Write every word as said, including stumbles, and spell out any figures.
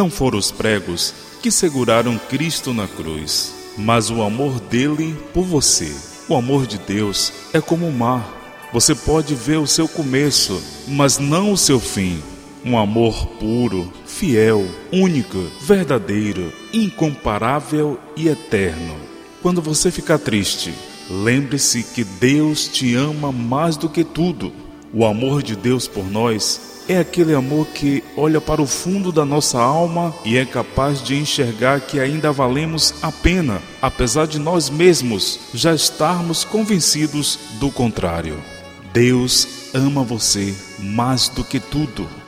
Não foram os pregos que seguraram Cristo na cruz, mas o amor dele por você. O amor de Deus é como o mar. Você pode ver o seu começo, mas não o seu fim. Um amor puro, fiel, único, verdadeiro, incomparável e eterno. Quando você ficar triste, lembre-se que Deus te ama mais do que tudo. O amor de Deus por nós é aquele amor que olha para o fundo da nossa alma e é capaz de enxergar que ainda valemos a pena, apesar de nós mesmos já estarmos convencidos do contrário. Deus ama você mais do que tudo.